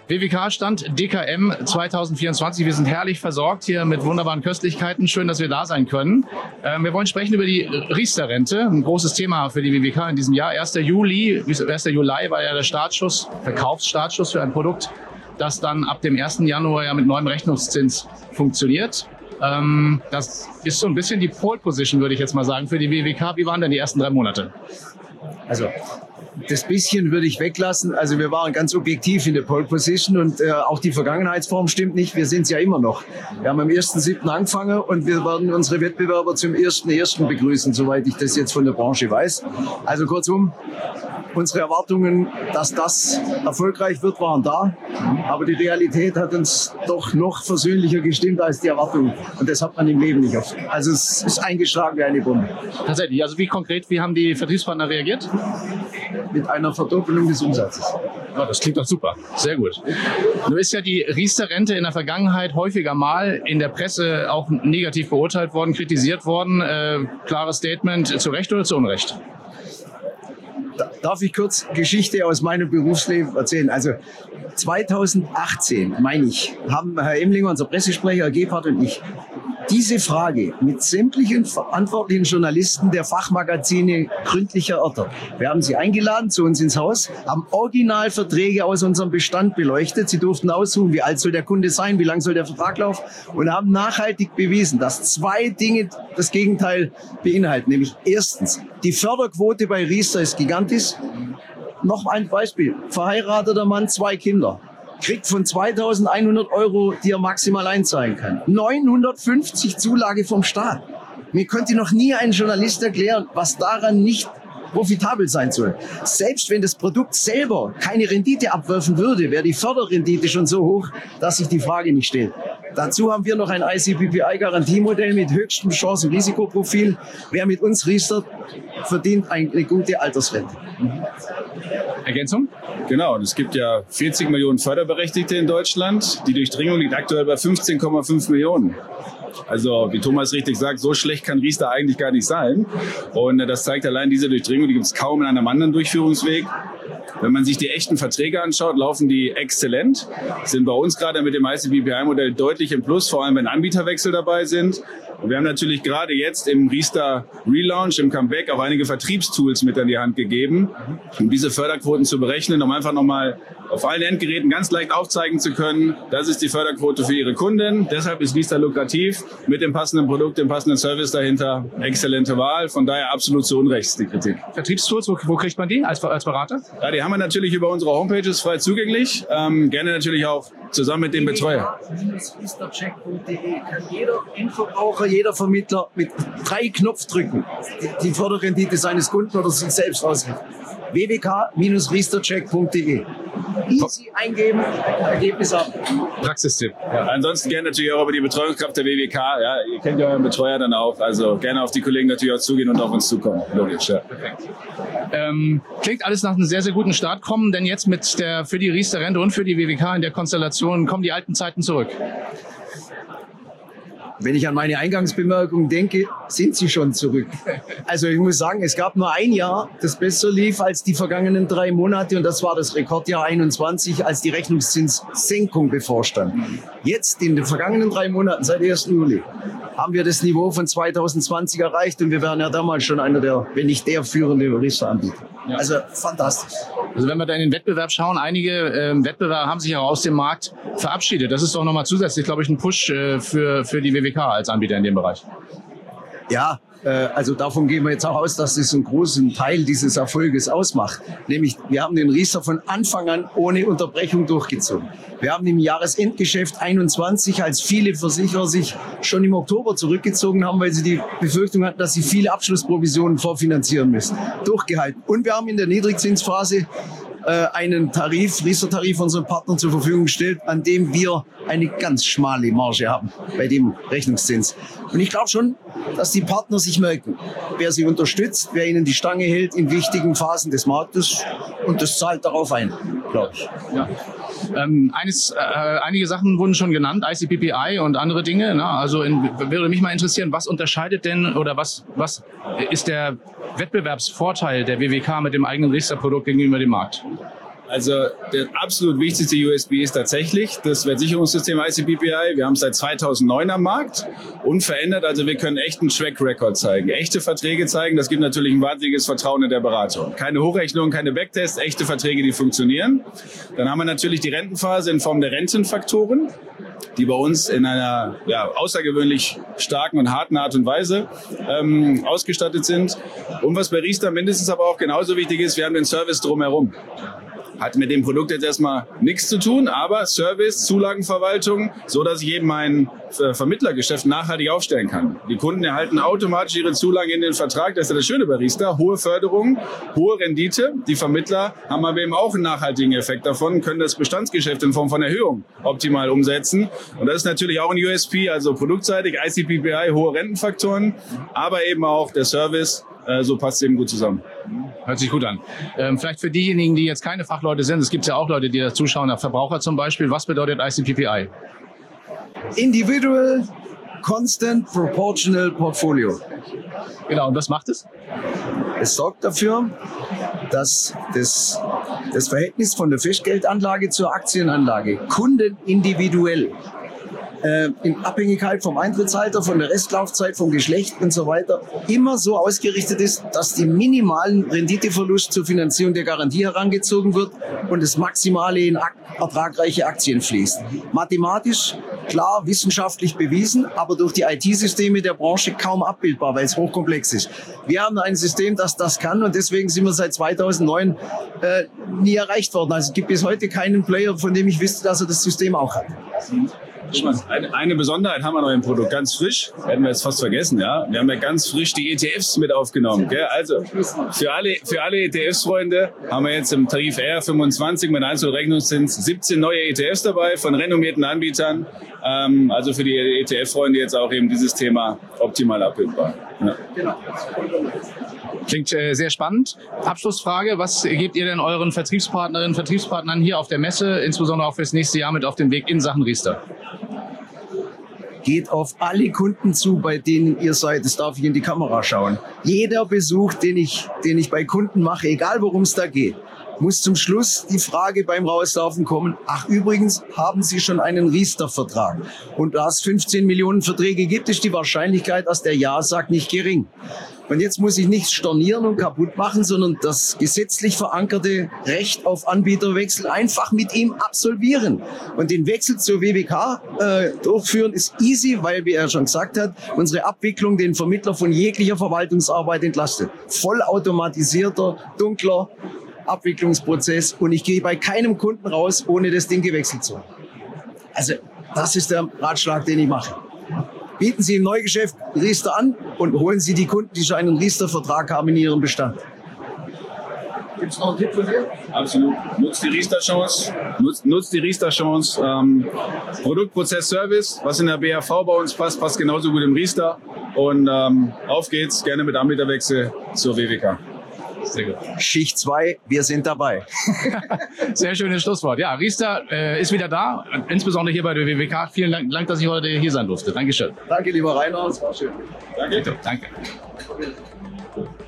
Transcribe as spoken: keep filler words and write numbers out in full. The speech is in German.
W W K-Stand D K M zwanzig vierundzwanzig. Wir sind herrlich versorgt hier mit wunderbaren Köstlichkeiten. Schön, dass wir da sein können. Ähm, wir wollen sprechen über die Riester-Rente. Ein großes Thema für die W W K in diesem Jahr. erster Juli, erster Juli war ja der Startschuss, Verkaufsstartschuss für ein Produkt, das dann ab dem ersten Januar ja mit neuem Rechnungszins funktioniert. Ähm, das ist so ein bisschen die Pole Position, würde ich jetzt mal sagen, für die W W K. Wie waren denn die ersten drei Monate? Also das bisschen würde ich weglassen. Also wir waren ganz objektiv in der Pole Position und äh, auch die Vergangenheitsform stimmt nicht. Wir sind es ja immer noch. Wir haben am ersten siebten angefangen und wir werden unsere Wettbewerber zum ersten ersten begrüßen, soweit ich das jetzt von der Branche weiß. Also kurzum, unsere Erwartungen, dass das erfolgreich wird, waren da. Aber die Realität hat uns doch noch versöhnlicher gestimmt als die Erwartungen. Und das hat man im Leben nicht oft. Also es ist eingeschlagen wie eine Bombe. Tatsächlich. Also wie konkret, wie haben die Vertriebspartner reagiert? Mit einer Verdoppelung des Umsatzes. Ja, das klingt doch super. Sehr gut. Nun ist ja die Riester-Rente in der Vergangenheit häufiger mal in der Presse auch negativ beurteilt worden, kritisiert worden. Äh, klares Statement, zu Recht oder zu Unrecht? Darf ich kurz Geschichte aus meinem Berufsleben erzählen? Also zweitausendachtzehn, meine ich, haben Herr Emlinger, unser Pressesprecher, Herr Gebhardt und ich, diese Frage mit sämtlichen verantwortlichen Journalisten der Fachmagazine gründlich erörtert. Wir haben sie eingeladen zu uns ins Haus, haben Originalverträge aus unserem Bestand beleuchtet. Sie durften aussuchen, wie alt soll der Kunde sein, wie lang soll der Vertrag laufen und haben nachhaltig bewiesen, dass zwei Dinge das Gegenteil beinhalten. Nämlich erstens, die Förderquote bei Riester ist gigantisch. Noch ein Beispiel. Verheirateter Mann, zwei Kinder. Kriegt von zweitausendeinhundert Euro, die er maximal einzahlen kann, neunhundertfünfzig Zulage vom Staat. Mir könnte noch nie ein Journalist erklären, was daran nicht profitabel sein soll. Selbst wenn das Produkt selber keine Rendite abwerfen würde, wäre die Förderrendite schon so hoch, dass sich die Frage nicht stellt. Dazu haben wir noch ein I C P P I-Garantiemodell mit höchstem Chancen-Risikoprofil. Wer mit uns riestert, verdient eine gute Altersrente. Ergänzung? Genau, und es gibt ja vierzig Millionen Förderberechtigte in Deutschland. Die Durchdringung liegt aktuell bei fünfzehn Komma fünf Millionen. Also, wie Thomas richtig sagt, so schlecht kann Riester eigentlich gar nicht sein. Und das zeigt allein diese Durchdringung, die gibt es kaum in einem anderen Durchführungsweg. Wenn man sich die echten Verträge anschaut, laufen die exzellent. Sind bei uns gerade mit dem I C P P I-Modell deutlich im Plus, vor allem wenn Anbieterwechsel dabei sind. Und wir haben natürlich gerade jetzt im Riester Relaunch, im Comeback, auch einige Vertriebstools mit an die Hand gegeben, um diese Förderquoten zu berechnen, um einfach nochmal auf allen Endgeräten ganz leicht aufzeigen zu können, das ist die Förderquote für Ihre Kunden. Deshalb ist Riester lukrativ, mit dem passenden Produkt, dem passenden Service dahinter. Exzellente Wahl, von daher absolut zu Unrecht ist die Kritik. Vertriebstools, wo, wo kriegt man die als, als Berater? Ja, die haben wir natürlich über unsere Homepages frei zugänglich. Ähm, gerne natürlich auch zusammen mit dem Betreuer. riester check punkt de kann jeder Endverbraucher, jeder Vermittler mit drei Knopfdrücken die, die Förderrendite seines Kunden oder sich selbst ausrechnen. w w k Bindestrich riester check punkt de. Easy eingeben, Ergebnis ab. Praxistipp. Ja, ansonsten gerne natürlich auch über die Betreuungskraft der W W K. Ja, ihr kennt ja euren Betreuer dann auch. Also gerne auf die Kollegen natürlich auch zugehen und auf uns zukommen. Logisch, ja. Perfekt. Ähm, klingt alles nach einem sehr, sehr guten Start. Kommen denn jetzt mit der, für die Riester-Rente und für die W W K in der Konstellation, kommen die alten Zeiten zurück? Wenn ich an meine Eingangsbemerkung denke, sind sie schon zurück. Also ich muss sagen, es gab nur ein Jahr, das besser lief als die vergangenen drei Monate und das war das Rekordjahr einundzwanzig, als die Rechnungszinssenkung bevorstand. Jetzt in den vergangenen drei Monaten, seit ersten Juli, haben wir das Niveau von zweitausendzwanzig erreicht und wir waren ja damals schon einer der, wenn nicht der führende Riester-Anbieter. Ja. Also fantastisch. Also wenn wir da in den Wettbewerb schauen, einige äh, Wettbewerber haben sich auch aus dem Markt verabschiedet. Das ist doch nochmal zusätzlich, glaube ich, ein Push äh, für, für die W W K als Anbieter in dem Bereich. Ja, äh, also davon gehen wir jetzt auch aus, dass es einen großen Teil dieses Erfolges ausmacht. Nämlich, wir haben den Riester von Anfang an ohne Unterbrechung durchgezogen. Wir haben im Jahresendgeschäft einundzwanzig, als viele Versicherer sich schon im Oktober zurückgezogen haben, weil sie die Befürchtung hatten, dass sie viele Abschlussprovisionen vorfinanzieren müssen, durchgehalten. Und wir haben in der Niedrigzinsphase äh, einen Tarif, Riester-Tarif unseren Partnern zur Verfügung gestellt, an dem wir eine ganz schmale Marge haben bei dem Rechnungszins. Und ich glaube schon, dass die Partner sich merken, wer sie unterstützt, wer ihnen die Stange hält in wichtigen Phasen des Marktes, und das zahlt darauf ein, glaube ich. Ja. Ähm, eines, äh, einige Sachen wurden schon genannt, I C P P I und andere Dinge. Ne? Also in, würde mich mal interessieren, was unterscheidet denn oder was, was ist der Wettbewerbsvorteil der W W K mit dem eigenen Riester-Produkt gegenüber dem Markt? Also der absolut wichtigste U S P ist tatsächlich das Wertsicherungssystem I C P P I. Wir haben es seit zweitausendneun am Markt, unverändert. Also wir können echt einen Track Record zeigen, echte Verträge zeigen. Das gibt natürlich ein wahnsinniges Vertrauen in der Beratung. Keine Hochrechnung, keine Backtests, echte Verträge, die funktionieren. Dann haben wir natürlich die Rentenphase in Form der Rentenfaktoren, die bei uns in einer ja, außergewöhnlich starken und harten Art und Weise ähm, ausgestattet sind. Und was bei Riester mindestens aber auch genauso wichtig ist, wir haben den Service drumherum. Hat mit dem Produkt jetzt erstmal nichts zu tun, aber Service, Zulagenverwaltung, so dass ich eben mein Vermittlergeschäft nachhaltig aufstellen kann. Die Kunden erhalten automatisch ihre Zulagen in den Vertrag. Das ist ja das Schöne bei Riester. Hohe Förderung, hohe Rendite. Die Vermittler haben aber eben auch einen nachhaltigen Effekt davon, können das Bestandsgeschäft in Form von Erhöhung optimal umsetzen. Und das ist natürlich auch ein U S P, also produktseitig, I C P P I, hohe Rentenfaktoren, aber eben auch der Service. So passt es eben gut zusammen. Hört sich gut an. Ähm, vielleicht für diejenigen, die jetzt keine Fachleute sind, es gibt ja auch Leute, die da zuschauen, Verbraucher zum Beispiel. Was bedeutet I C P P I? Individual Constant Proportional Portfolio. Genau, und was macht es? Es sorgt dafür, dass das, das Verhältnis von der Festgeldanlage zur Aktienanlage kundenindividuell Äh, in Abhängigkeit vom Eintrittsalter, von der Restlaufzeit, vom Geschlecht und so weiter, immer so ausgerichtet ist, dass die minimalen Renditeverlust zur Finanzierung der Garantie herangezogen wird und das Maximale in ak- ertragreiche Aktien fließt. Mathematisch, klar, wissenschaftlich bewiesen, aber durch die I T-Systeme der Branche kaum abbildbar, weil es hochkomplex ist. Wir haben ein System, das das kann und deswegen sind wir seit zweitausendneun äh, nie erreicht worden. Also es gibt bis heute keinen Player, von dem ich wüsste, dass er das System auch hat. Eine, eine Besonderheit haben wir noch im Produkt, ganz frisch, hätten wir jetzt fast vergessen, ja. Wir haben ja ganz frisch die E T Fs mit aufgenommen, gell? Also für alle, für alle E T Fs-Freunde haben wir jetzt im Tarif R fünfundzwanzig mit Einzelrechnungszins siebzehn neue E T Fs dabei von renommierten Anbietern. Ähm, also für die E T F-Freunde jetzt auch eben dieses Thema optimal abbildbar. Ja. Klingt äh, sehr spannend. Abschlussfrage, was gebt ihr denn euren Vertriebspartnerinnen und Vertriebspartnern hier auf der Messe, insbesondere auch fürs nächste Jahr, mit auf den Weg in Sachen Riester? Geht auf alle Kunden zu, bei denen ihr seid. Das darf ich in die Kamera schauen. Jeder Besuch, den ich, den ich bei Kunden mache, egal worum es da geht, muss zum Schluss die Frage beim Rauslaufen kommen, ach übrigens, haben Sie schon einen Riester-Vertrag? Und da es fünfzehn Millionen Verträge gibt, ist die Wahrscheinlichkeit, dass der Ja sagt, nicht gering. Und jetzt muss ich nichts stornieren und kaputt machen, sondern das gesetzlich verankerte Recht auf Anbieterwechsel einfach mit ihm absolvieren. Und den Wechsel zur W W K äh, durchführen ist easy, weil, wie er schon gesagt hat, unsere Abwicklung den Vermittler von jeglicher Verwaltungsarbeit entlastet. Vollautomatisierter, dunkler Abwicklungsprozess und ich gehe bei keinem Kunden raus, ohne das Ding gewechselt zu haben. Also das ist der Ratschlag, den ich mache. Bieten Sie im Neugeschäft Riester an und holen Sie die Kunden, die schon einen Riester-Vertrag haben, in Ihrem Bestand. Gibt es noch einen Tipp von dir? Absolut. Nutzt die Riester-Chance. Nutzt, nutzt die Riester-Chance. Ähm, Produkt, Prozess, Service, was in der B A V bei uns passt, passt genauso gut im Riester. Und ähm, auf geht's, gerne mit Anbieterwechsel zur W W K. Sehr gut. Schicht zwei, wir sind dabei. Sehr schönes Schlusswort. Ja, Riester äh, ist wieder da, insbesondere hier bei der W W K. Vielen Dank, Dank, dass ich heute hier sein durfte. Dankeschön. Danke, lieber Rainer, es war schön. Danke. Danke.